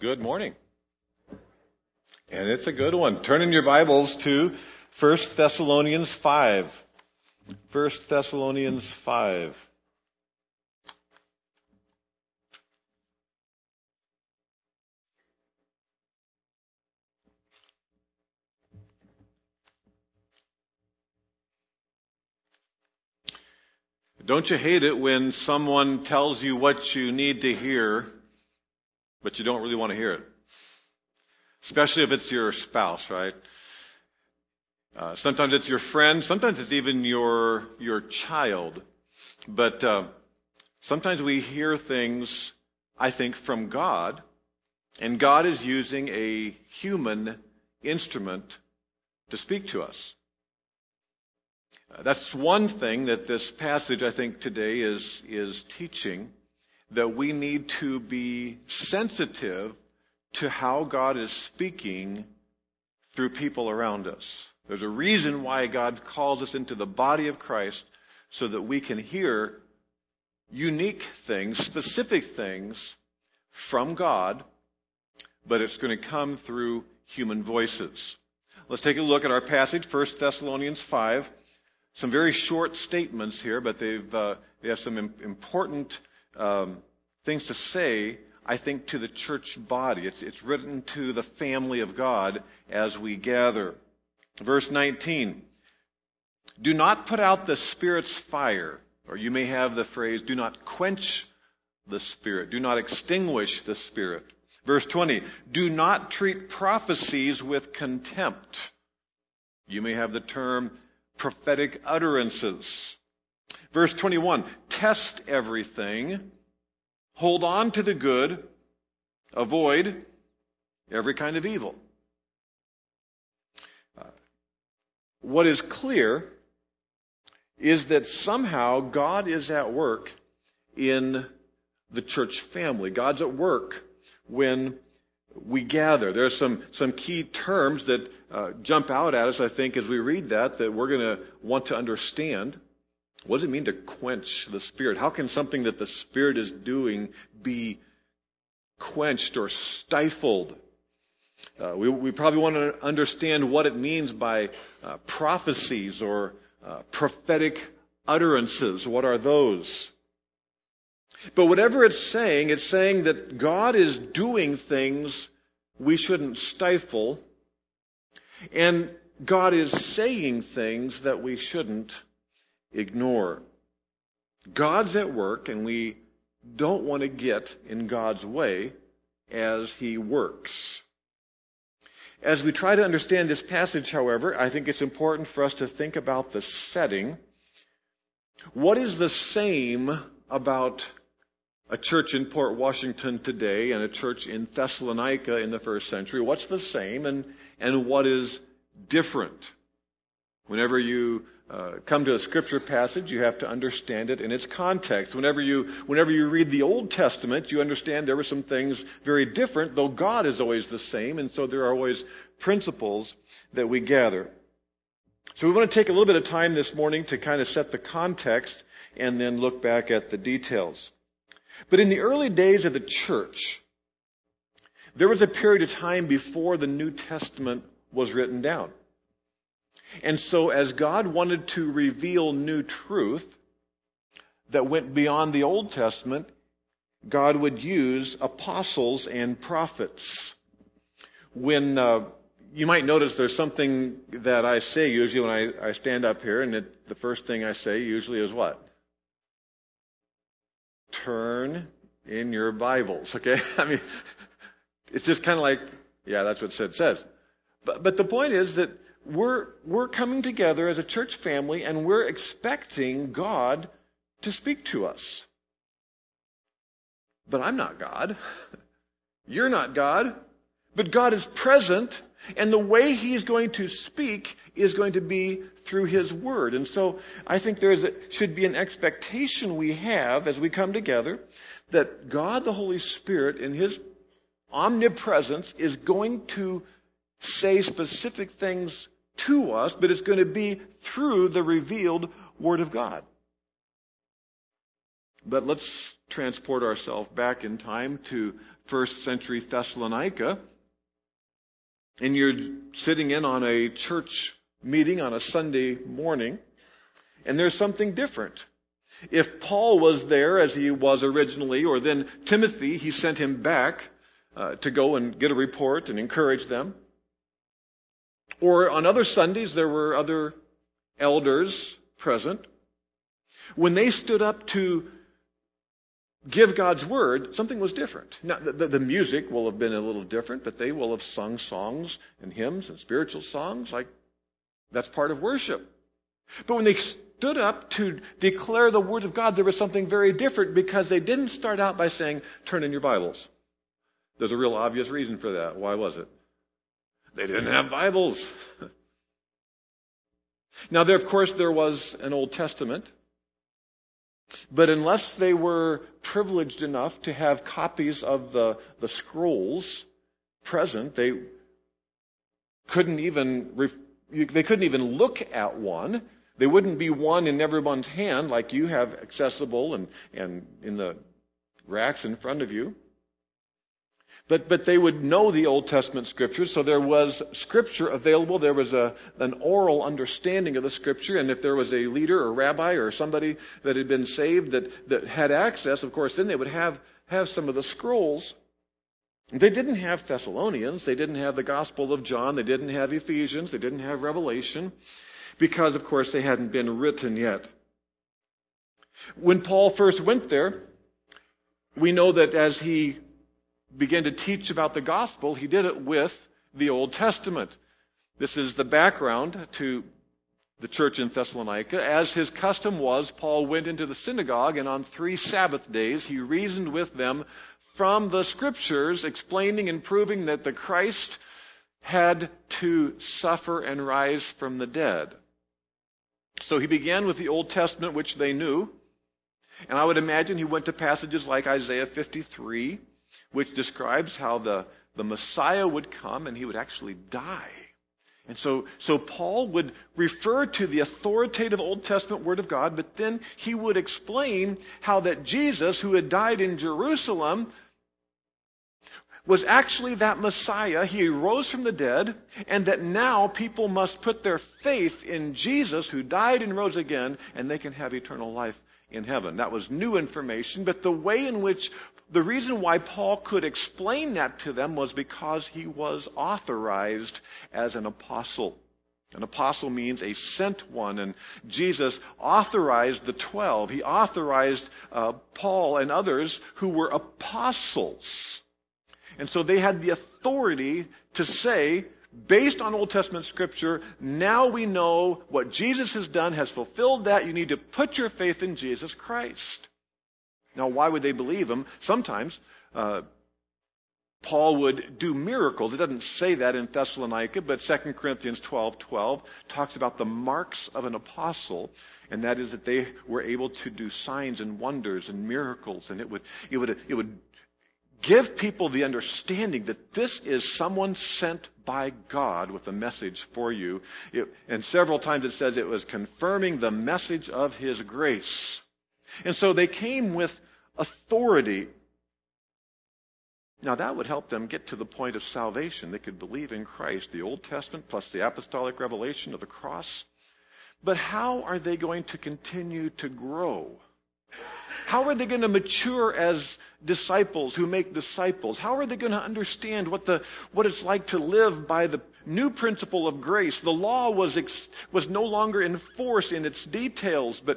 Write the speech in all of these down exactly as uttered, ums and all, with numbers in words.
Good morning. And it's a good one. Turn in your Bibles to First Thessalonians five. First Thessalonians five. Don't you hate it when someone tells you what you need to hear, but you don't really want to hear it? Especially if it's your spouse, right? Uh, sometimes it's your friend. Sometimes it's even your your child. But uh, sometimes we hear things, I think, from God, and God is using a human instrument to speak to us. Uh, that's one thing that this passage, I think, today is is teaching, that we need to be sensitive to how God is speaking through people around us. There's a reason why God calls us into the body of Christ, so that we can hear unique things, specific things from God, but it's going to come through human voices. Let's take a look at our passage, First Thessalonians five. Some very short statements here, but they've uh, they have some im- important um, things to say, I think, to the church body. It's, it's written to the family of God as we gather. Verse nineteen, do not put out the Spirit's fire, or you may have the phrase, do not quench the Spirit, do not extinguish the Spirit. Verse twenty, do not treat prophecies with contempt. You may have the term prophetic utterances. Verse twenty-one, test everything, hold on to the good, avoid every kind of evil. Uh, what is clear is that somehow God is at work in the church family. God's at work when we gather. There are some, some key terms that uh, jump out at us, I think, as we read that, that we're going to want to understand. What does it mean to quench the Spirit? How can something that the Spirit is doing be quenched or stifled? Uh, we, we probably want to understand what it means by uh, prophecies or uh, prophetic utterances. What are those? But whatever it's saying, it's saying that God is doing things we shouldn't stifle, and God is saying things that we shouldn't ignore. God's at work, and we don't want to get in God's way as He works. As we try to understand this passage, however, I think it's important for us to think about the setting. What is the same about a church in Port Washington today and a church in Thessalonica in the first century? What's the same and, and what is different? Whenever you uh, come to a scripture passage, you have to understand it in its context. Whenever you, whenever you read the Old Testament, you understand there were some things very different, though God is always the same, and so there are always principles that we gather. So we want to take a little bit of time this morning to kind of set the context and then look back at the details. But in the early days of the church, there was a period of time before the New Testament was written down. And so as God wanted to reveal new truth that went beyond the Old Testament, God would use apostles and prophets. When uh, you might notice there's something that I say usually when I, I stand up here, and it, the first thing I say usually is what? Turn in your Bibles, okay? I mean, it's just kind of like, yeah, that's what it says. But, but the point is that we're, we're coming together as a church family, and we're expecting God to speak to us. But I'm not God. You're not God. But God is present, and the way He's going to speak is going to be through His Word. And so I think there is a, should be an expectation we have as we come together that God, the Holy Spirit, in His omnipresence, is going to say specific things to us, but it's going to be through the revealed Word of God. But let's transport ourselves back in time to first century Thessalonica, and you're sitting in on a church meeting on a Sunday morning, and there's something different. If Paul was there as he was originally, or then Timothy, he sent him back uh, to go and get a report and encourage them. Or on other Sundays, there were other elders present. When they stood up to give God's word, something was different. Now, the, the music will have been a little different, but they will have sung songs and hymns and spiritual songs. Like, that's part of worship. But when they stood up to declare the word of God, there was something very different, because they didn't start out by saying, turn in your Bibles. There's a real obvious reason for that. Why was it? They didn't have Bibles. Now, there, of course, there was an Old Testament. But unless they were privileged enough to have copies of the, the scrolls present, they couldn't even they couldn't even look at one. They wouldn't be one in everyone's hand like you have accessible and, and in the racks in front of you. But but they would know the Old Testament Scriptures, so there was Scripture available. There was a an oral understanding of the Scripture, and if there was a leader or rabbi or somebody that had been saved that, that had access, of course, then they would have, have some of the scrolls. They didn't have Thessalonians. They didn't have the Gospel of John. They didn't have Ephesians. They didn't have Revelation, because, of course, they hadn't been written yet. When Paul first went there, we know that as he began to teach about the gospel, he did it with the Old Testament. This is the background to the church in Thessalonica. As his custom was, Paul went into the synagogue, and on three Sabbath days he reasoned with them from the Scriptures, explaining and proving that the Christ had to suffer and rise from the dead. So he began with the Old Testament, which they knew. And I would imagine he went to passages like Isaiah fifty-three, which describes how the, the Messiah would come and he would actually die. And so, so Paul would refer to the authoritative Old Testament Word of God, but then he would explain how that Jesus, who had died in Jerusalem, was actually that Messiah. He rose from the dead, and that now people must put their faith in Jesus, who died and rose again, and they can have eternal life in heaven. That was new information, but the way in which The reason why Paul could explain that to them was because he was authorized as an apostle. An apostle means a sent one, and Jesus authorized the twelve. He authorized uh, Paul and others who were apostles. And so they had the authority to say, based on Old Testament Scripture, now we know what Jesus has done has fulfilled that. You need to put your faith in Jesus Christ. Now, why would they believe him? Sometimes uh, Paul would do miracles. It doesn't say that in Thessalonica, but Second Corinthians twelve twelve talks about the marks of an apostle, and that is that they were able to do signs and wonders and miracles, and it would it would it would give people the understanding that this is someone sent by God with a message for you. It, and several times it says it was confirming the message of His grace. And so they came with authority. Now that would help them get to the point of salvation. They could believe in Christ, the Old Testament plus the apostolic revelation of the cross. But how are they going to continue to grow? How are they going to mature as disciples who make disciples? How are they going to understand what the what it's like to live by the new principle of grace? The law was ex, was no longer in force in its details, but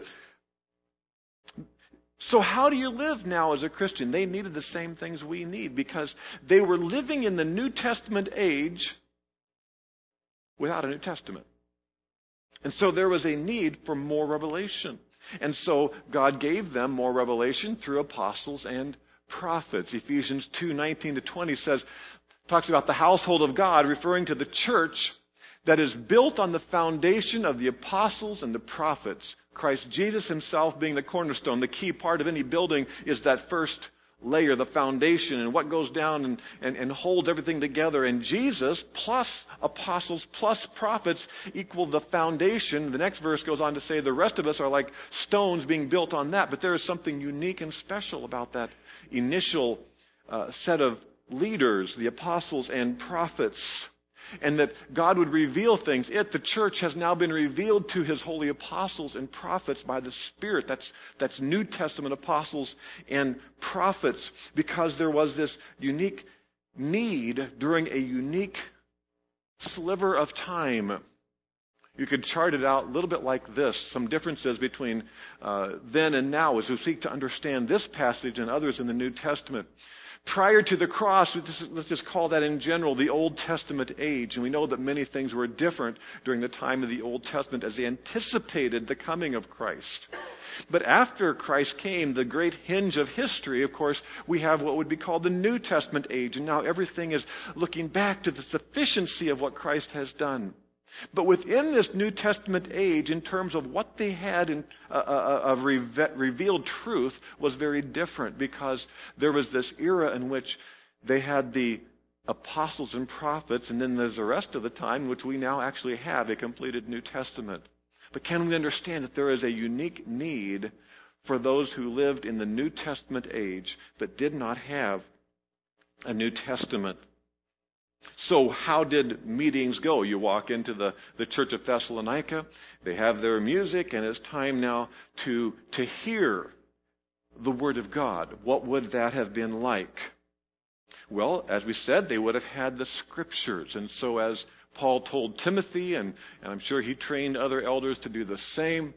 so how do you live now as a Christian? They needed the same things we need because they were living in the New Testament age without a New Testament. And so there was a need for more revelation. And so God gave them more revelation through apostles and prophets. Ephesians two nineteen to twenty says, talks about the household of God, referring to the church that is built on the foundation of the apostles and the prophets. Christ Jesus himself being the cornerstone. The key part of any building is that first layer, the foundation, and what goes down and, and, and holds everything together. And Jesus plus apostles plus prophets equal the foundation. The next verse goes on to say the rest of us are like stones being built on that. But there is something unique and special about that initial uh, set of leaders, the apostles and prophets, and that God would reveal things. It, the church, has now been revealed to his holy apostles and prophets by the Spirit. That's, that's New Testament apostles and prophets, because there was this unique need during a unique sliver of time. You could chart it out a little bit like this, some differences between uh, then and now as we seek to understand this passage and others in the New Testament. Prior to the cross, let's just call that in general the Old Testament age. And we know that many things were different during the time of the Old Testament as they anticipated the coming of Christ. But after Christ came, the great hinge of history, of course, we have what would be called the New Testament age. And now everything is looking back to the sufficiency of what Christ has done. But within this New Testament age, in terms of what they had in, uh, uh, of reve- revealed truth, was very different, because there was this era in which they had the apostles and prophets, and then there's the rest of the time in which we now actually have a completed New Testament. But can we understand that there is a unique need for those who lived in the New Testament age but did not have a New Testament? So how did meetings go? You walk into the, the church of Thessalonica, they have their music, and it's time now to, to hear the Word of God. What would that have been like? Well, as we said, they would have had the Scriptures. And so as Paul told Timothy, and, and I'm sure he trained other elders to do the same,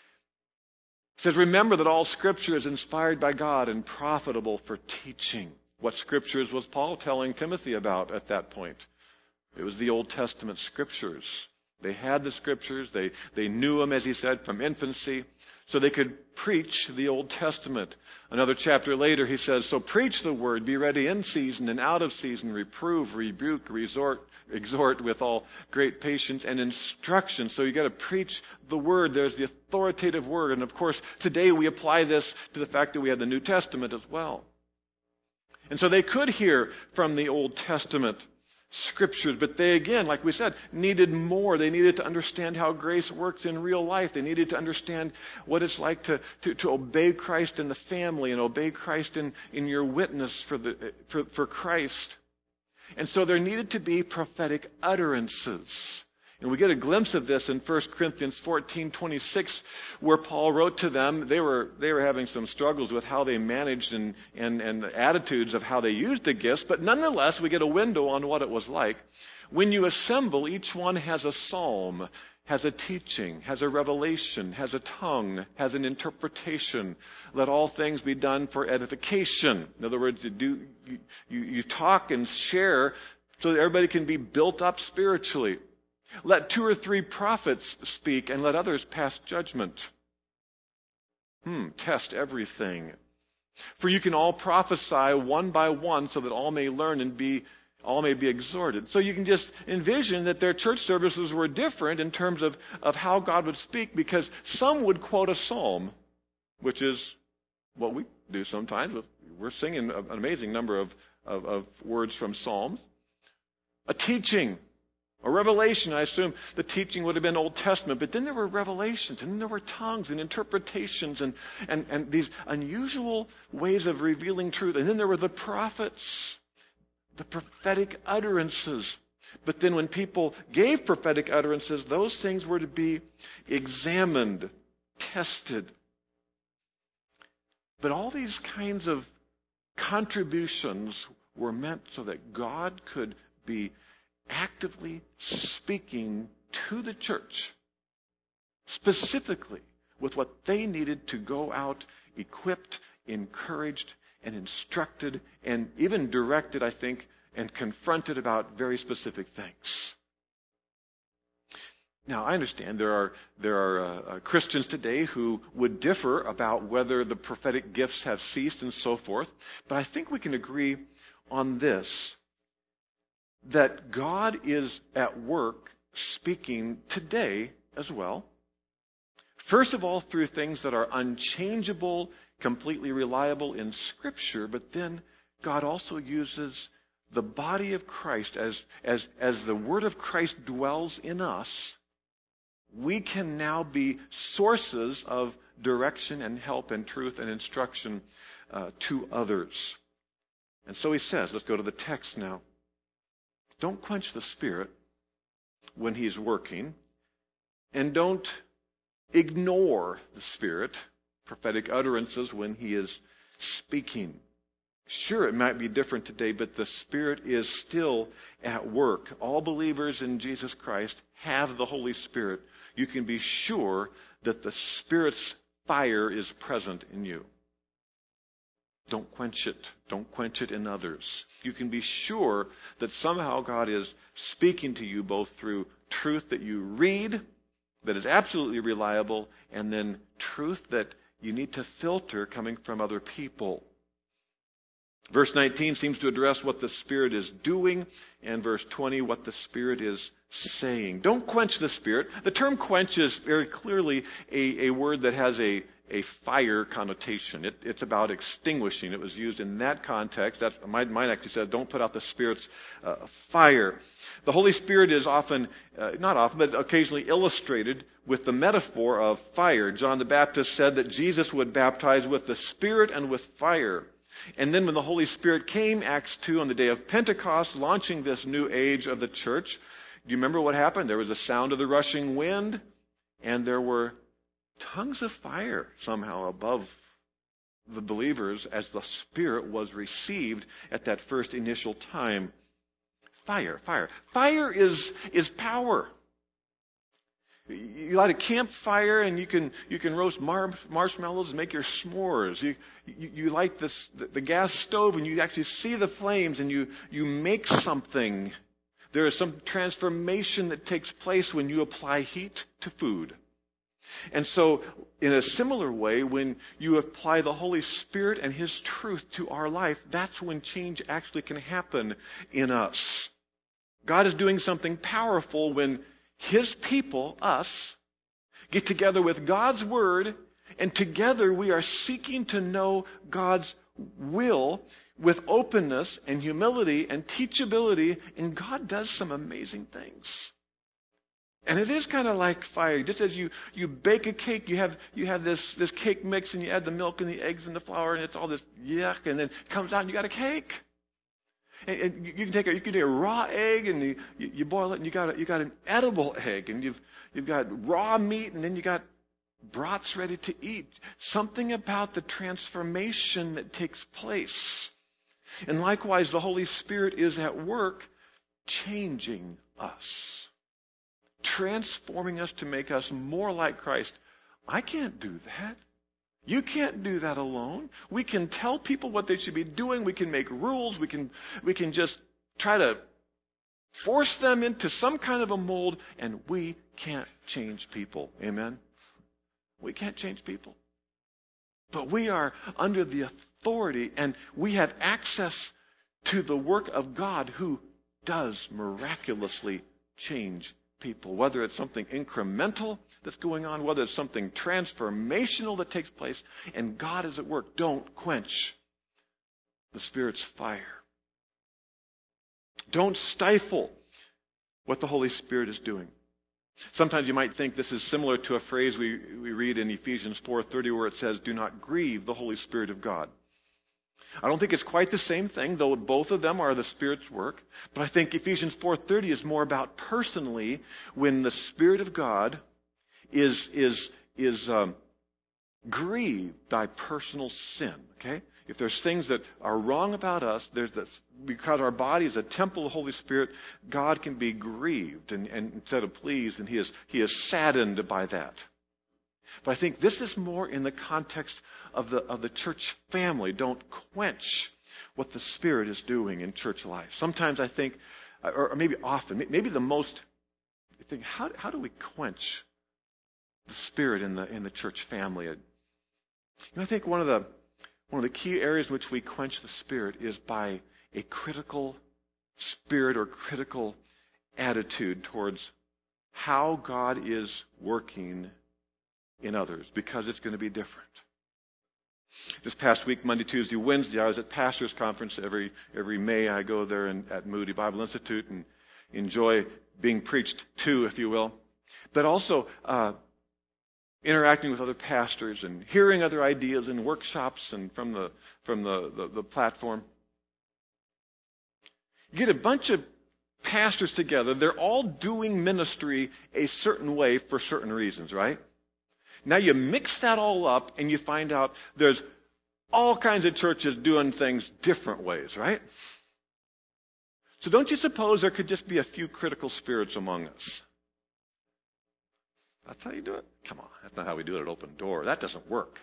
he says, remember that all Scripture is inspired by God and profitable for teaching. What Scriptures was Paul telling Timothy about at that point? It was the Old Testament Scriptures. They had the Scriptures. They, they knew them, as he said, from infancy, so they could preach the Old Testament. Another chapter later, he says, so preach the word, be ready in season and out of season, reprove, rebuke, resort, exhort with all great patience and instruction. So you got to preach the word. There's the authoritative word. And of course, today we apply this to the fact that we have the New Testament as well. And so they could hear from the Old Testament Scriptures, but they, again, like we said, needed more. They needed to understand how grace works in real life. They needed to understand what it's like to, to, to obey Christ in the family and obey Christ in, in your witness for, the, for, for Christ. And so there needed to be prophetic utterances. And we get a glimpse of this in First Corinthians fourteen twenty-six, where Paul wrote to them. They were they were having some struggles with how they managed and, and, and the attitudes of how they used the gifts, but nonetheless we get a window on what it was like. When you assemble, each one has a psalm, has a teaching, has a revelation, has a tongue, has an interpretation. Let all things be done for edification. In other words, you, do, you, you, you talk and share so that everybody can be built up spiritually. Let two or three prophets speak, and let others pass judgment. Hmm, test everything. For you can all prophesy one by one, so that all may learn and be all may be exhorted. So you can just envision that their church services were different in terms of, of how God would speak, because some would quote a psalm, which is what we do sometimes. We're singing an amazing number of, of, of words from Psalms. A teaching. A revelation, I assume the teaching would have been Old Testament, but then there were revelations, and then there were tongues and interpretations and, and, and these unusual ways of revealing truth. And then there were the prophets, the prophetic utterances. But then when people gave prophetic utterances, those things were to be examined, tested. But all these kinds of contributions were meant so that God could be actively speaking to the church, specifically with what they needed to go out equipped, encouraged, and instructed, and even directed, I think, and confronted about very specific things. Now, I understand there are there are uh, uh, Christians today who would differ about whether the prophetic gifts have ceased and so forth, but I think we can agree on this, that God is at work speaking today as well. First of all, through things that are unchangeable, completely reliable in Scripture, but then God also uses the body of Christ as, as, as the Word of Christ dwells in us. We can now be sources of direction and help and truth and instruction uh, to others. And so he says, let's go to the text now. Don't quench the Spirit when he's working, and don't ignore the Spirit, prophetic utterances, when he is speaking. Sure, it might be different today, but the Spirit is still at work. All believers in Jesus Christ have the Holy Spirit. You can be sure that the Spirit's fire is present in you. Don't quench it. Don't quench it in others. You can be sure that somehow God is speaking to you both through truth that you read, that is absolutely reliable, and then truth that you need to filter coming from other people. Verse nineteen seems to address what the Spirit is doing, and verse twenty, what the Spirit is saying. Don't quench the Spirit. The term quench is very clearly a, a word that has a, a fire connotation. It, it's about extinguishing. It was used in that context. That's, mine, mine actually said, don't put out the Spirit's uh, fire. The Holy Spirit is often, uh, not often, but occasionally illustrated with the metaphor of fire. John the Baptist said that Jesus would baptize with the Spirit and with fire. And then when the Holy Spirit came, Acts two, on the day of Pentecost, launching this new age of the church, do you remember what happened? There was a sound of the rushing wind, and there were tongues of fire somehow above the believers as the Spirit was received at that first initial time. Fire, fire. Fire is, is power. You light a campfire and you can you can roast mar- marshmallows and make your s'mores. You you, you light this the, the gas stove and you actually see the flames and you you make something. There is some transformation that takes place when you apply heat to food. And so, in a similar way, when you apply the Holy Spirit and His truth to our life, that's when change actually can happen in us. God is doing something powerful when His people, us, get together with God's Word, and together we are seeking to know God's will with openness and humility and teachability, and God does some amazing things. And it is kind of like fire. Just as you, you bake a cake, you have you have this, this cake mix, and you add the milk and the eggs and the flour, and it's all this yuck, and then it comes out and you got a cake. And, and you can take a you can take a raw egg and you, you, you boil it, and you got a, you got an edible egg, and you've you've got raw meat, and then you got brats ready to eat. Something about the transformation that takes place. And likewise, the Holy Spirit is at work changing us, transforming us to make us more like Christ. I can't do that. You can't do that alone. We can tell people what they should be doing. We can make rules. We can, we can just try to force them into some kind of a mold, and we can't change people. Amen? We can't change people. But we are under the authority, and we have access to the work of God who does miraculously change people. Whether it's something incremental that's going on, whether it's something transformational that takes place, and God is at work. Don't quench the Spirit's fire. Don't stifle what the Holy Spirit is doing. Sometimes you might think this is similar to a phrase we, we read in Ephesians four thirty where it says, do not grieve the Holy Spirit of God. I don't think it's quite the same thing, though both of them are the Spirit's work. But I think Ephesians four thirty is more about personally when the Spirit of God is is is um, grieved by personal sin. Okay, if there's things that are wrong about us, there's this, because our body is a temple of the Holy Spirit, God can be grieved and, and instead of pleased, and He is He is saddened by that. But I think this is more in the context of the of the church family. Don't quench what the Spirit is doing in church life. Sometimes I think, or maybe often, maybe the most, I think, how how do we quench the Spirit in the in the church family? And I think one of the one of the key areas in which we quench the Spirit is by a critical spirit or critical attitude towards how God is working in others, because it's going to be different. This past week, Monday, Tuesday, Wednesday, I was at Pastors Conference. Every every May I go there in, at Moody Bible Institute and enjoy being preached to, if you will. But also uh, interacting with other pastors and hearing other ideas and workshops and from the from the, the, the platform. You get a bunch of pastors together. They're all doing ministry a certain way for certain reasons, right? Now you mix that all up and you find out there's all kinds of churches doing things different ways, right? So don't you suppose there could just be a few critical spirits among us? That's how you do it? Come on, that's not how we do it at Open Door. That doesn't work.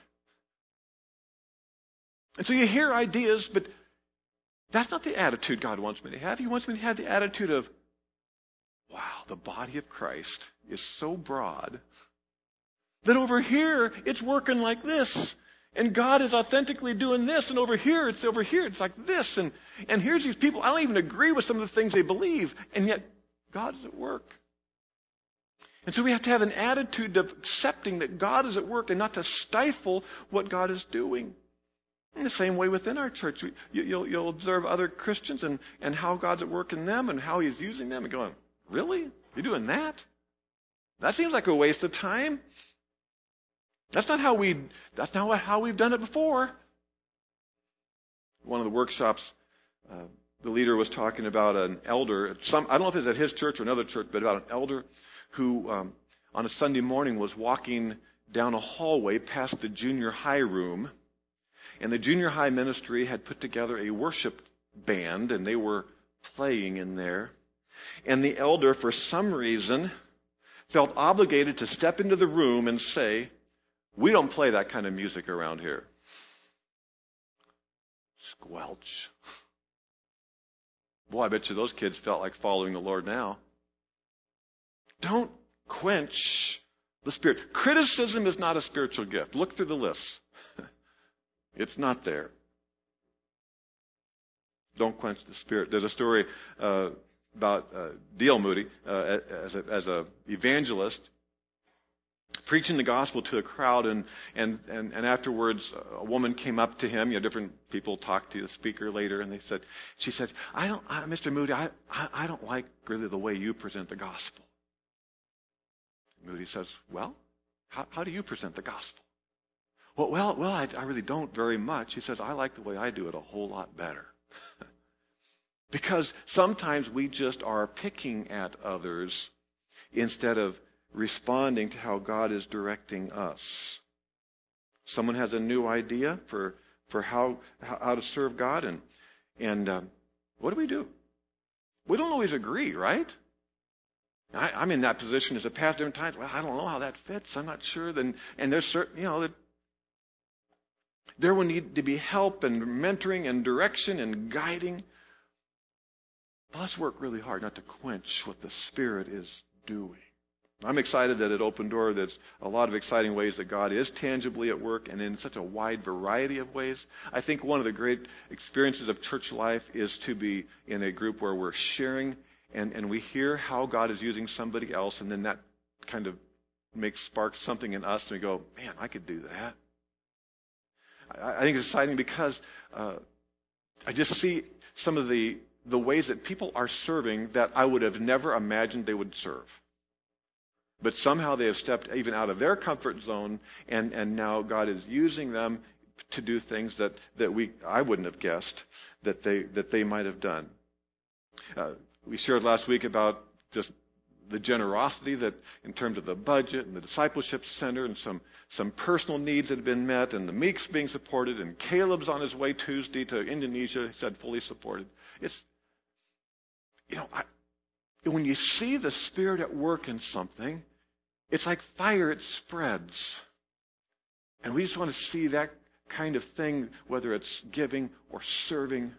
And so you hear ideas, but that's not the attitude God wants me to have. He wants me to have the attitude of, wow, the body of Christ is so broad that over here it's working like this. And God is authentically doing this, and over here, it's over here, it's like this. And, and here's these people, I don't even agree with some of the things they believe, and yet God is at work. And so we have to have an attitude of accepting that God is at work and not to stifle what God is doing. In the same way within our church, you, you'll, you'll observe other Christians and, and how God's at work in them and how He's using them and going, really? You're doing that? That seems like a waste of time. That's not how we, that's not how we've done it before. One of the workshops, uh, the leader was talking about an elder. Some, I don't know if it was at his church or another church, but about an elder who um, on a Sunday morning was walking down a hallway past the junior high room. And the junior high ministry had put together a worship band, and they were playing in there. And the elder, for some reason, felt obligated to step into the room and say, we don't play that kind of music around here. Squelch. Boy, I bet you those kids felt like following the Lord now. Don't quench the Spirit. Criticism is not a spiritual gift. Look through the list. It's not there. Don't quench the Spirit. There's a story uh, about uh, D L Moody uh, as a, as a evangelist preaching the gospel to a crowd, and, and, and, and afterwards a woman came up to him. You know, different people talked to the speaker later, and they said, she said, I don't, I, Mister Moody, I, I, I don't like really the way you present the gospel. Moody says, well, how, how do you present the gospel? Well, well, well, I, I really don't very much. He says, I like the way I do it a whole lot better. Because sometimes we just are picking at others instead of responding to how God is directing us. Someone has a new idea for for how how to serve God, and and um, what do we do? We don't always agree, right? I, I'm in that position as a pastor different times. Well, I don't know how that fits. I'm not sure. Then and there's certain, you know, that there will need to be help and mentoring and direction and guiding. But let's work really hard not to quench what the Spirit is doing. I'm excited that at Open Door there's a lot of exciting ways that God is tangibly at work, and in such a wide variety of ways. I think one of the great experiences of church life is to be in a group where we're sharing and, and we hear how God is using somebody else, and then that kind of makes sparks something in us, and we go, man, I could do that. I, I think it's exciting because uh, I just see some of the, the ways that people are serving that I would have never imagined they would serve. But somehow they have stepped even out of their comfort zone, and, and now God is using them to do things that, that we I wouldn't have guessed that they that they might have done. Uh, we shared last week about just the generosity that in terms of the budget and the discipleship center and some some personal needs that have been met, and the Meeks being supported, and Caleb's on his way Tuesday to Indonesia, he said fully supported. It's, you know, I, when you see the Spirit at work in something, it's like fire, it spreads. And we just want to see that kind of thing, whether it's giving or serving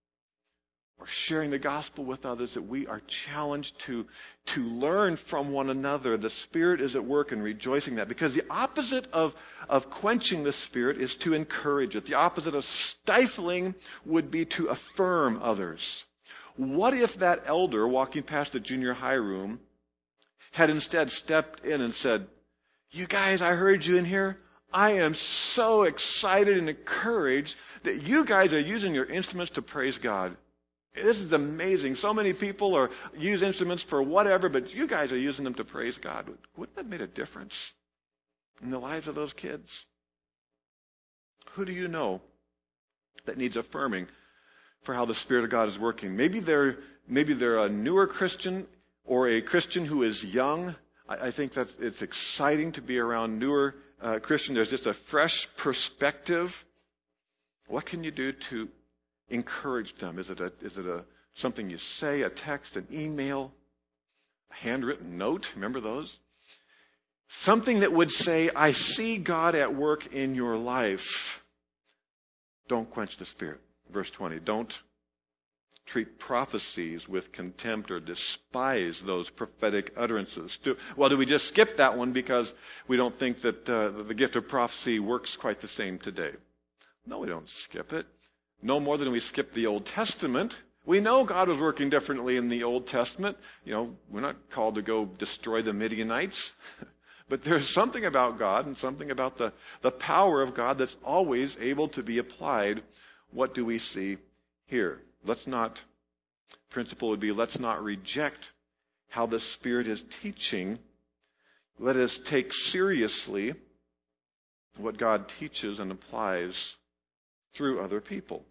or sharing the gospel with others, that we are challenged to, to learn from one another. The Spirit is at work and rejoicing that. Because the opposite of, of quenching the Spirit is to encourage it. The opposite of stifling would be to affirm others. What if that elder walking past the junior high room had instead stepped in and said, you guys, I heard you in here. I am so excited and encouraged that you guys are using your instruments to praise God. This is amazing. So many people are use instruments for whatever, but you guys are using them to praise God. Wouldn't that make a difference in the lives of those kids? Who do you know that needs affirming for how the Spirit of God is working. Maybe they're, maybe they're a newer Christian or a Christian who is young. I, I think that it's exciting to be around newer uh, Christians. There's just a fresh perspective. What can you do to encourage them? Is it a, is it a something you say, a text, an email, a handwritten note? Remember those? Something that would say, I see God at work in your life. Don't quench the Spirit. Verse twenty, don't treat prophecies with contempt or despise those prophetic utterances. Do, well, do we just skip that one because we don't think that uh, the gift of prophecy works quite the same today? No, we don't skip it. No more than we skip the Old Testament. We know God was working differently in the Old Testament. You know, we're not called to go destroy the Midianites. But there's something about God and something about the, the power of God that's always able to be applied. What do we see here? Let's not, principle would be, let's not reject how the Spirit is teaching. Let us take seriously what God teaches and applies through other people.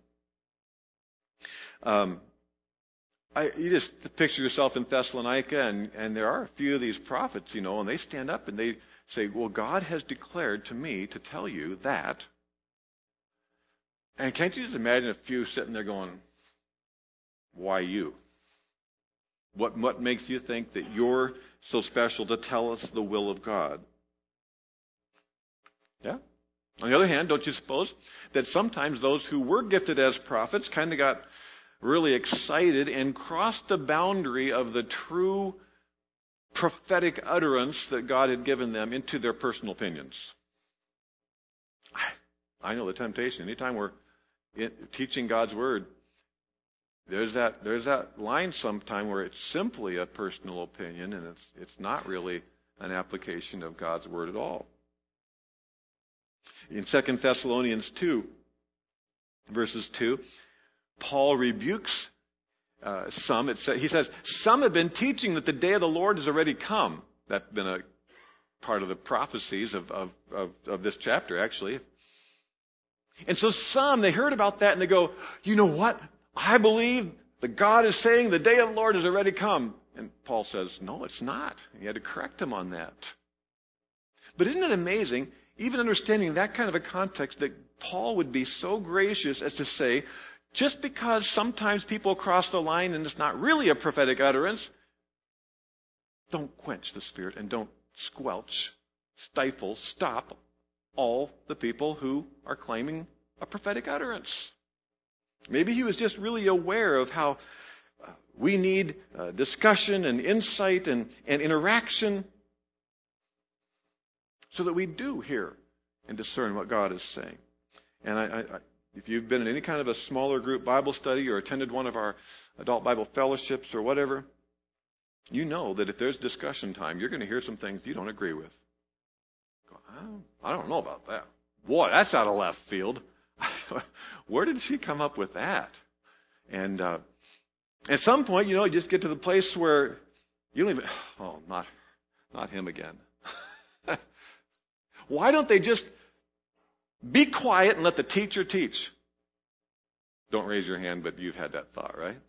Um, I, you just picture yourself in Thessalonica, and, and there are a few of these prophets, you know, and they stand up and they say, well, God has declared to me to tell you that. And can't you just imagine a few sitting there going, why you? What, what makes you think that you're so special to tell us the will of God? Yeah? On the other hand, don't you suppose that sometimes those who were gifted as prophets kind of got really excited and crossed the boundary of the true prophetic utterance that God had given them into their personal opinions? I know the temptation. Anytime we're teaching God's Word, there's that there's that line sometime where it's simply a personal opinion and it's it's not really an application of God's Word at all. In Second Thessalonians two, verses two, Paul rebukes uh, some. It sa- he says, some have been teaching that the day of the Lord has already come. That's been a part of the prophecies of, of, of, of this chapter, actually. And so some, they heard about that and they go, you know what? I believe that God is saying the day of the Lord has already come. And Paul says, no, it's not. He had to correct him on that. But isn't it amazing, even understanding that kind of a context, that Paul would be so gracious as to say, just because sometimes people cross the line and it's not really a prophetic utterance, don't quench the Spirit and don't squelch, stifle, stop all the people who are claiming a prophetic utterance. Maybe he was just really aware of how we need uh, discussion and insight and, and interaction so that we do hear and discern what God is saying. And I, I, if you've been in any kind of a smaller group Bible study or attended one of our adult Bible fellowships or whatever, you know that if there's discussion time, you're going to hear some things you don't agree with. I don't know about that. Boy, that's out of left field. Where did she come up with that? And uh, at some point, you know, you just get to the place where you don't even, oh, not, not him again. Why don't they just be quiet and let the teacher teach? Don't raise your hand, but you've had that thought, right?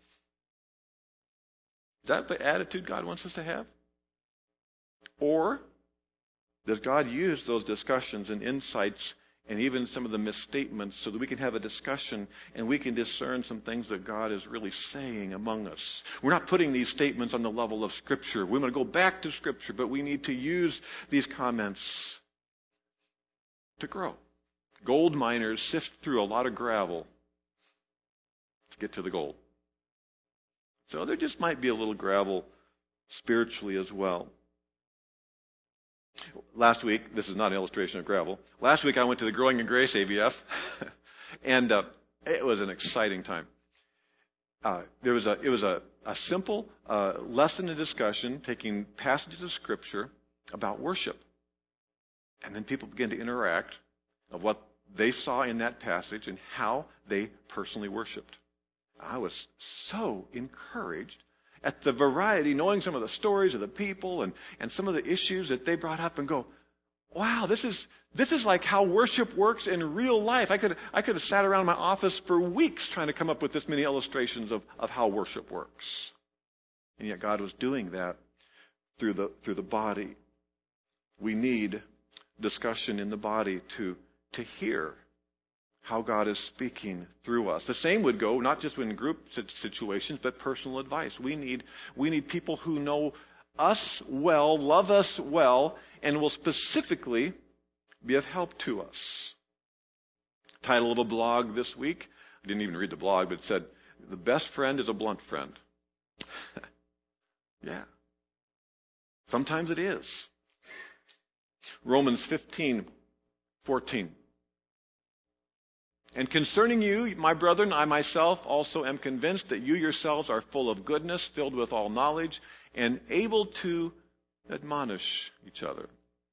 Is that the attitude God wants us to have? Or does God use those discussions and insights and even some of the misstatements so that we can have a discussion and we can discern some things that God is really saying among us? We're not putting these statements on the level of Scripture. We want to go back to Scripture, but we need to use these comments to grow. Gold miners sift through a lot of gravel to get to the gold. So there just might be a little gravel spiritually as well. Last week, this is not an illustration of gravel. Last week I went to the Growing in Grace A B F, and uh, it was an exciting time. Uh, there was a it was a, a simple uh, lesson and discussion taking passages of Scripture about worship, and then people began to interact of what they saw in that passage and how they personally worshiped. I was so encouraged at the variety, knowing some of the stories of the people and, and some of the issues that they brought up and go, wow, this is this is like how worship works in real life. I could I could have sat around my office for weeks trying to come up with this many illustrations of, of how worship works. And yet God was doing that through the through the body. We need discussion in the body to to hear how God is speaking through us. The same would go not just in group situations, but personal advice. We need we need people who know us well, love us well, and will specifically be of help to us. Title of a blog this week, I didn't even read the blog, but it said, "The best friend is a blunt friend." Yeah. Sometimes it is. Romans fifteen fourteen. "And concerning you, my brethren, I myself also am convinced that you yourselves are full of goodness, filled with all knowledge, and able to admonish each other."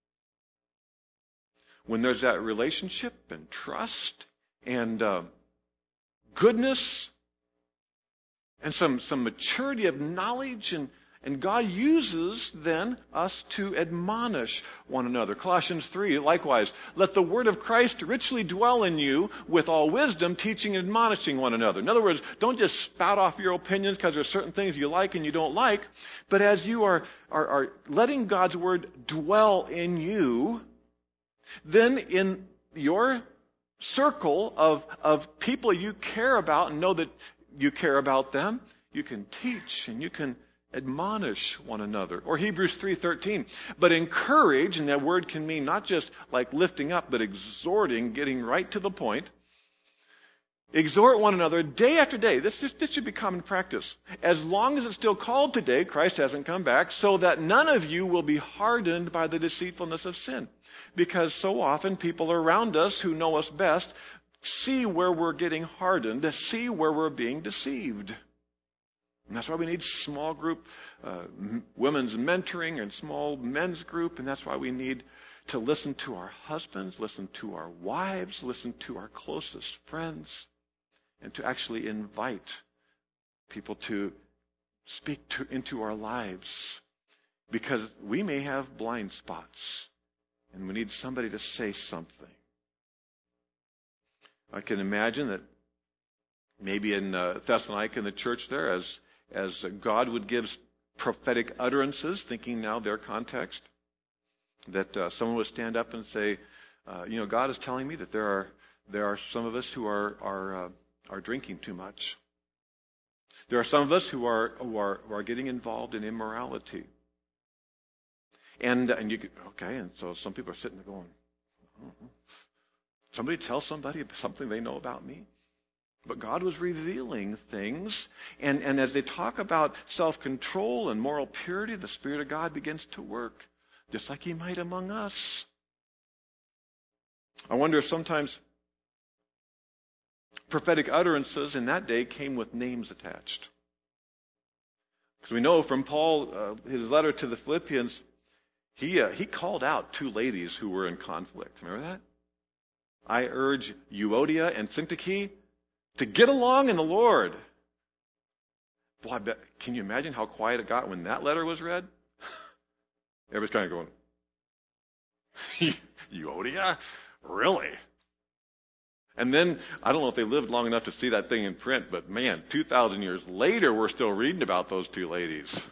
When there's that relationship and trust and uh, goodness and some, some maturity of knowledge, and, and God uses then us to admonish one another. Colossians three, likewise, "Let the word of Christ richly dwell in you with all wisdom, teaching and admonishing one another." In other words, don't just spout off your opinions because there are certain things you like and you don't like, but as you are, are, are letting God's word dwell in you, then in your circle of, of people you care about and know that you care about them, you can teach and you can admonish one another. Or Hebrews three thirteen, "But encourage," and that word can mean not just like lifting up, but exhorting, getting right to the point. "Exhort one another day after day." This, this should be common practice. "As long as it's still called today," Christ hasn't come back, "so that none of you will be hardened by the deceitfulness of sin." Because so often people around us who know us best see where we're getting hardened, see where we're being deceived. And that's why we need small group, uh, women's mentoring and small men's group. And that's why we need to listen to our husbands, listen to our wives, listen to our closest friends, and to actually invite people to speak to, into our lives. Because we may have blind spots, and we need somebody to say something. I can imagine that maybe in uh, Thessalonica, in the church there, as as God would give prophetic utterances, thinking now their context, that uh, someone would stand up and say, uh, you know, God is telling me that there are there are some of us who are are uh, are drinking too much. There are some of us who are who are who are getting involved in immorality. And and you could, okay, and so some people are sitting there going, oh, somebody tell somebody something they know about me. But God was revealing things, and, and as they talk about self-control and moral purity, the Spirit of God begins to work, just like He might among us. I wonder if sometimes prophetic utterances in that day came with names attached. Because we know from Paul, uh, his letter to the Philippians, he uh, he called out two ladies who were in conflict. Remember that? "I urge Euodia and Syntyche to get along in the Lord." Boy, I bet, can you imagine how quiet it got when that letter was read? Everybody's kind of going, Euodia? Really? And then, I don't know if they lived long enough to see that thing in print, but man, two thousand years later, we're still reading about those two ladies.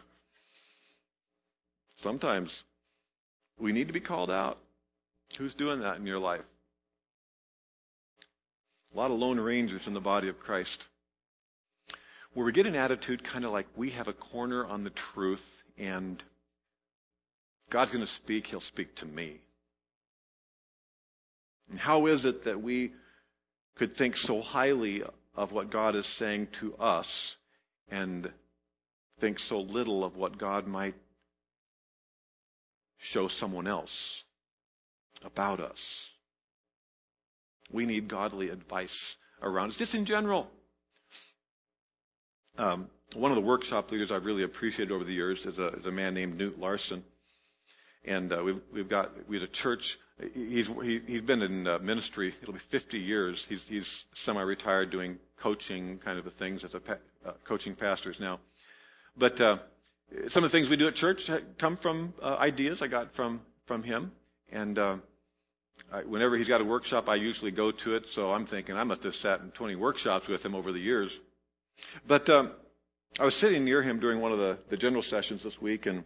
Sometimes we need to be called out. Who's doing that in your life? A lot of lone rangers in the body of Christ, where we get an attitude kind of like we have a corner on the truth, and God's going to speak, He'll speak to me. And how is it that we could think so highly of what God is saying to us and think so little of what God might show someone else about us? We need godly advice around us, just in general. Um, one of the workshop leaders I've really appreciated over the years is a, is a man named Newt Larson. And uh, we've, we've got, we had a church, he's, he, he's been in uh, ministry, it'll be fifty years. He's, he's semi-retired doing coaching kind of the things as a pa- uh, coaching pastors now. But uh, some of the things we do at church come from uh, ideas I got from, from him. And uh, I, whenever he's got a workshop, I usually go to it. So I'm thinking I must have sat in twenty workshops with him over the years. But um, I was sitting near him during one of the, the general sessions this week and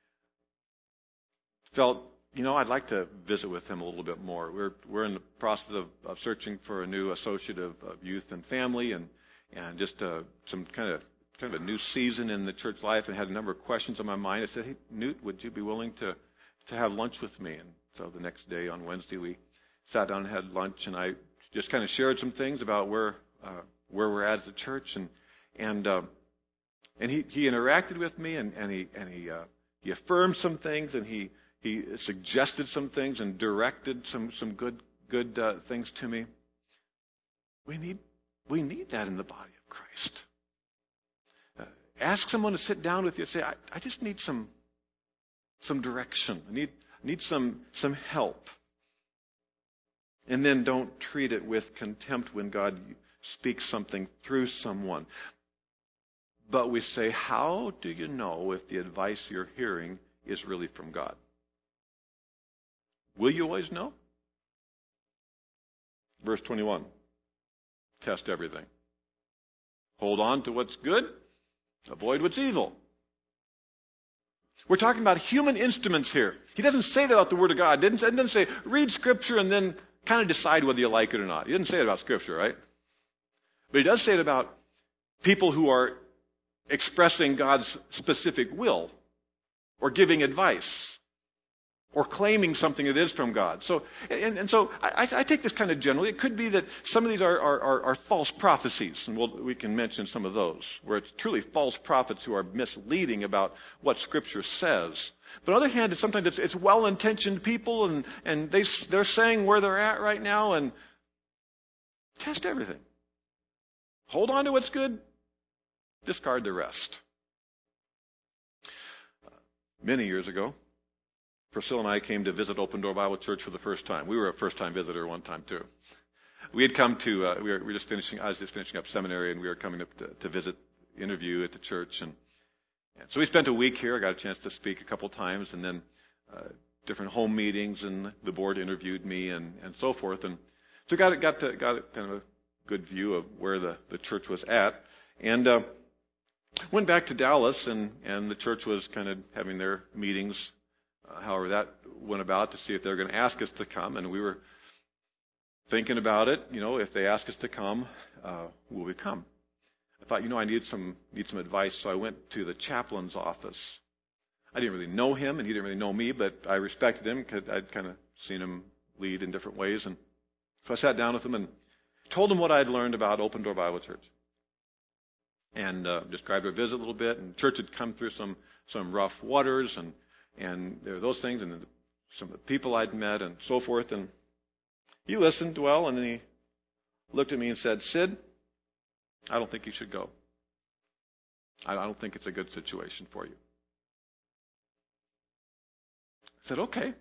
felt, you know, I'd like to visit with him a little bit more. We're we're in the process of, of searching for a new associate of, of youth and family, and and just uh, some kind of kind of a new season in the church life, and had a number of questions on my mind. I said, hey, Newt, would you be willing to to have lunch with me? And so the next day on Wednesday, we sat down and had lunch, and I just kind of shared some things about where uh, where we're at as a church, and and uh, and he, he interacted with me, and, and he and he uh, he affirmed some things, and he he suggested some things, and directed some some good good uh, things to me. We need we need that in the body of Christ. Uh, ask someone to sit down with you and say, I, I just need some some direction. I need need some some help. And then don't treat it with contempt when God speaks something through someone. But we say, how do you know if the advice you're hearing is really from God? Will you always know? Verse twenty-one. Test everything. Hold on to what's good. Avoid what's evil. We're talking about human instruments here. He doesn't say that about the Word of God. He didn't, he didn't say, read Scripture and then kind of decide whether you like it or not. He didn't say it about Scripture, right? But he does say it about people who are expressing God's specific will, or giving advice, or claiming something that is from God. So, and, and so I, I take this kind of generally. It could be that some of these are, are, are, are false prophecies, and we'll, we can mention some of those, where it's truly false prophets who are misleading about what Scripture says. But on the other hand, it's sometimes it's, it's well-intentioned people, and, and they, they're saying where they're at right now, and test everything. Hold on to what's good. Discard the rest. Uh, many years ago, Priscilla and I came to visit Open Door Bible Church for the first time. We were a first-time visitor one time, too. We had come to, uh, we, were, we were just finishing, I was just finishing up seminary, and we were coming up to, to visit, interview at the church. And, and so we spent a week here. I got a chance to speak a couple times, and then uh, different home meetings, and the board interviewed me, and, and so forth. And so got, got, to, got kind of a good view of where the, the church was at. And uh, went back to Dallas, and, and the church was kind of having their meetings, uh, however that went about, to see if they were going to ask us to come. And we were thinking about it. You know, if they ask us to come, uh, will we come? I thought, you know, I need some need some advice, so I went to the chaplain's office. I didn't really know him, and he didn't really know me, but I respected him because I'd kind of seen him lead in different ways. And so I sat down with him and told him what I'd learned about Open Door Bible Church. And uh, described our visit a little bit. And church had come through some some rough waters, and and there were those things, and some of the people I'd met, and so forth. And he listened well, and then he looked at me and said, Sid, I don't think you should go. I don't think it's a good situation for you. I said, okay.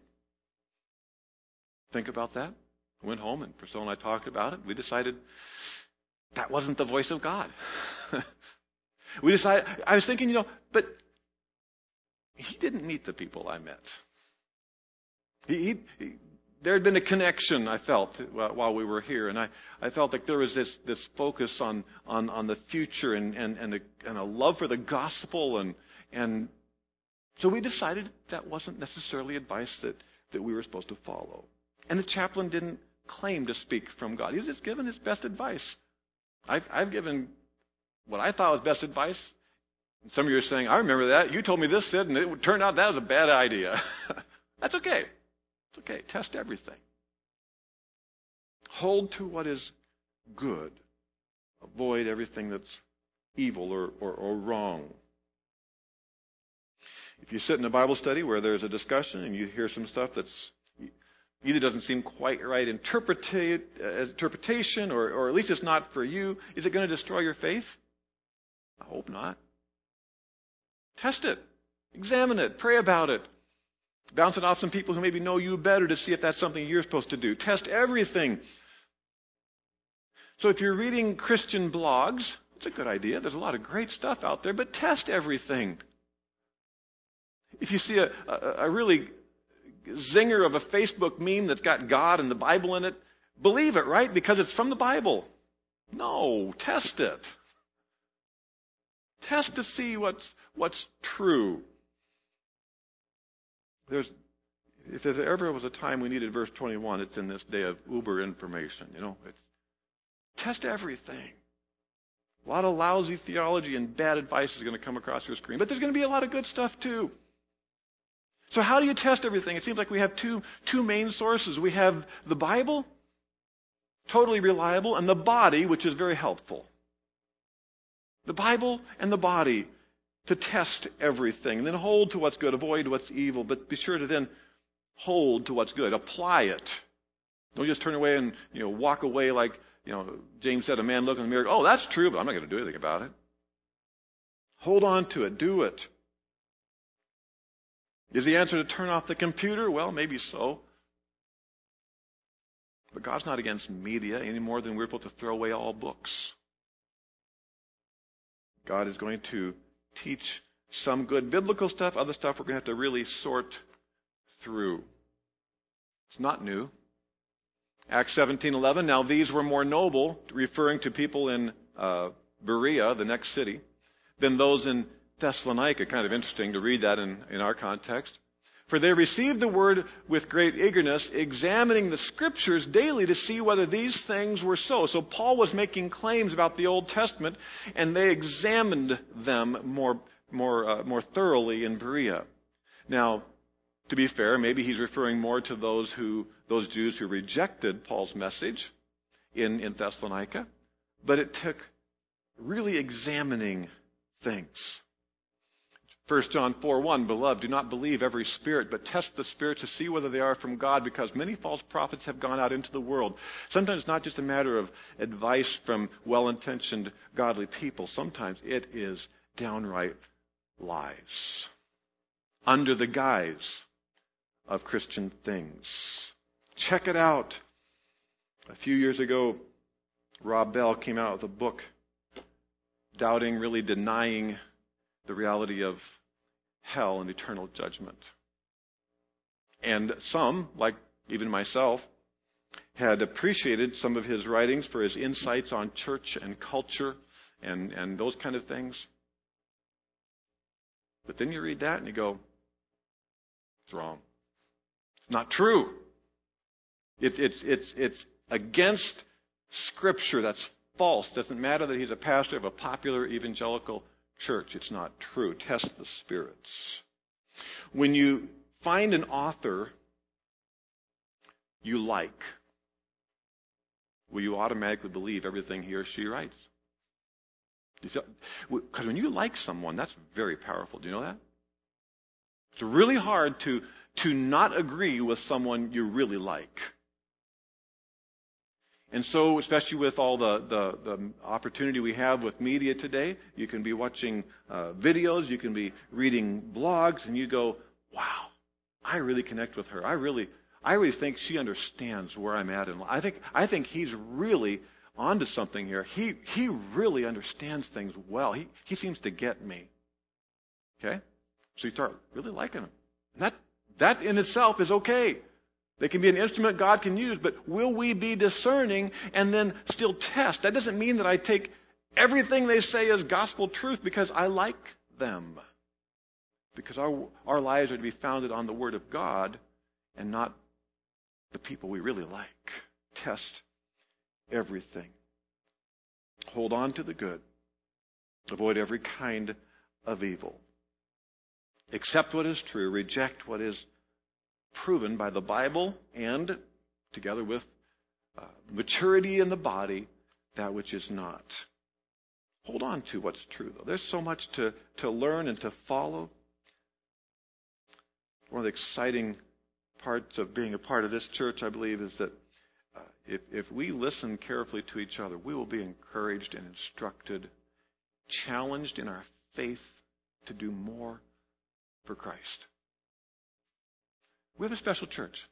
Think about that. I went home, and Priscilla and I talked about it. We decided that wasn't the voice of God. We decided, I was thinking, you know, but he didn't meet the people I met. He, he, he, there had been a connection, I felt, while we were here, and I, I felt like there was this, this focus on, on, on the future, and, and, and, a, and a love for the gospel, and, and so we decided that wasn't necessarily advice that, that we were supposed to follow. And the chaplain didn't claim to speak from God. He was just giving his best advice. I've, I've given what I thought was best advice. Some of you are saying, I remember that. You told me this, Sid, and it turned out that was a bad idea. That's okay. It's okay. Test everything. Hold to what is good. Avoid everything that's evil or, or, or wrong. If you sit in a Bible study where there's a discussion and you hear some stuff that's either doesn't seem quite right interpretate, uh, interpretation, or, or at least it's not for you, is it going to destroy your faith? I hope not. Test it. Examine it. Pray about it. Bounce it off some people who maybe know you better to see if that's something you're supposed to do. Test everything. So if you're reading Christian blogs, it's a good idea. There's a lot of great stuff out there, but test everything. If you see a, a, a really zinger of a Facebook meme that's got God and the Bible in it, believe it, right? Because it's from the Bible. No, test it. Test to see what's what's true. There's, if there ever was a time we needed verse twenty-one, it's in this day of uber information. You know, it's, test everything. A lot of lousy theology and bad advice is going to come across your screen, but there's going to be a lot of good stuff too. So how do you test everything? It seems like we have two two main sources. We have the Bible, totally reliable, and the body, which is very helpful. The Bible and the body to test everything, and then hold to what's good, avoid what's evil, but be sure to then hold to what's good. Apply it. Don't just turn away and, you know, walk away like, you know, James said, a man look in the mirror, oh, that's true, but I'm not going to do anything about it. Hold on to it. Do it. Is the answer to turn off the computer? Well, maybe so. But God's not against media any more than we're supposed to throw away all books. God is going to teach some good biblical stuff, other stuff we're going to have to really sort through. It's not new. Acts seventeen eleven, now these were more noble, referring to people in uh, Berea, the next city, than those in Thessalonica. Kind of interesting to read that in, in our context. For they received the word with great eagerness, examining the scriptures daily to see whether these things were so. So Paul was making claims about the Old Testament, and they examined them more, more, uh, more thoroughly in Berea. Now, to be fair, maybe he's referring more to those who, those Jews who rejected Paul's message in, in Thessalonica, but it took really examining things. First John four one, beloved, do not believe every spirit, but test the spirits to see whether they are from God, because many false prophets have gone out into the world. Sometimes it's not just a matter of advice from well-intentioned godly people. Sometimes it is downright lies under the guise of Christian things. Check it out. A few years ago, Rob Bell came out with a book doubting, really denying the reality of hell and eternal judgment. And some, like even myself, had appreciated some of his writings for his insights on church and culture and, and those kind of things. But then you read that and you go, it's wrong. It's not true. It, it's, it's, it's against Scripture. That's false. Doesn't matter that he's a pastor of a popular evangelical church. It's not true. Test the spirits. When you find an author you like, will you automatically believe everything he or she writes? Because when you like someone, that's very powerful. Do you know that? It's really hard to, to not agree with someone you really like. And so, especially with all the, the, the opportunity we have with media today, you can be watching uh, videos, you can be reading blogs, and you go, wow, I really connect with her. I really, I really think she understands where I'm at in life. I think, I think he's really onto something here. He, he really understands things well. He, he seems to get me. Okay? So you start really liking him. And that, that in itself is okay. They can be an instrument God can use, but will we be discerning and then still test? That doesn't mean that I take everything they say as gospel truth because I like them. Because our, our lives are to be founded on the Word of God and not the people we really like. Test everything. Hold on to the good. Avoid every kind of evil. Accept what is true. Reject what is proven by the Bible and, together with uh, maturity in the body, that which is not. Hold on to what's true, though. There's so much to, to learn and to follow. One of the exciting parts of being a part of this church, I believe, is that uh, if, if we listen carefully to each other, we will be encouraged and instructed, challenged in our faith to do more for Christ. We have a special church.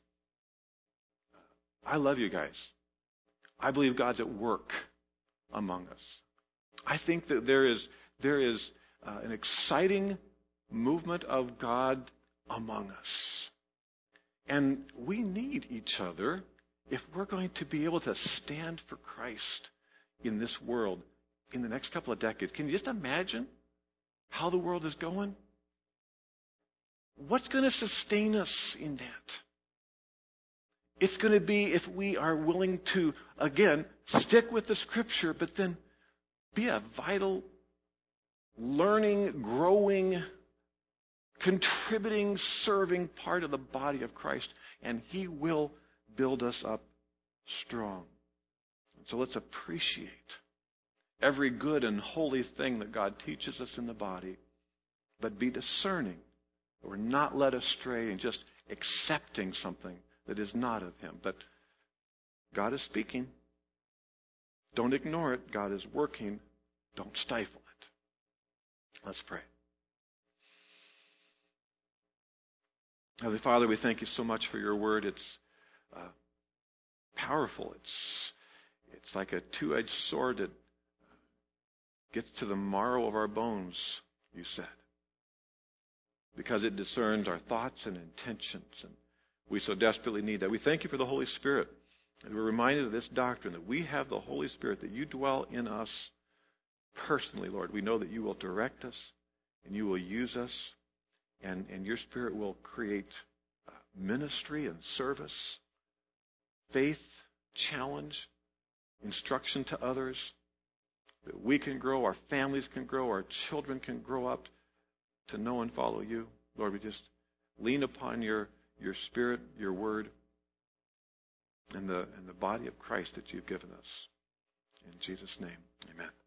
I love you guys. I believe God's at work among us. I think that there is there is uh, an exciting movement of God among us. And we need each other if we're going to be able to stand for Christ in this world in the next couple of decades. Can you just imagine how the world is going? What's going to sustain us in that? It's going to be if we are willing to, again, stick with the Scripture, but then be a vital, learning, growing, contributing, serving part of the body of Christ, and He will build us up strong. So let's appreciate every good and holy thing that God teaches us in the body, but be discerning that we're not led astray and just accepting something that is not of Him. But God is speaking. Don't ignore it. God is working. Don't stifle it. Let's pray. Heavenly Father, we thank you so much for your word. It's uh, powerful. It's it's like a two-edged sword that gets to the marrow of our bones, you said, because it discerns our thoughts and intentions, and we so desperately need that. We thank you for the Holy Spirit. And we're reminded of this doctrine that we have the Holy Spirit, that you dwell in us personally, Lord. We know that you will direct us and you will use us, and, and your Spirit will create uh, ministry and service, faith, challenge, instruction to others, that we can grow, our families can grow, our children can grow up to know and follow you. Lord, we just lean upon your, your Spirit, your word, and the, and the body of Christ that you've given us. In Jesus' name, amen.